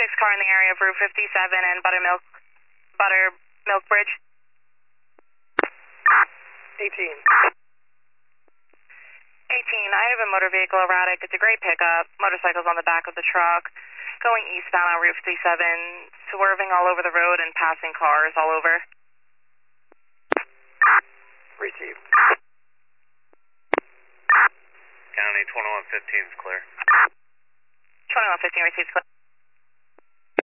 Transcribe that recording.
car in the area of Route 57 and Buttermilk Bridge. 18. 18, I have a motor vehicle erratic. It's a gray pickup. Motorcycle's on the back of the truck. Going eastbound on Route 57, swerving all over the road and passing cars all over. Received. County 2115 is clear. 2115 receives clear.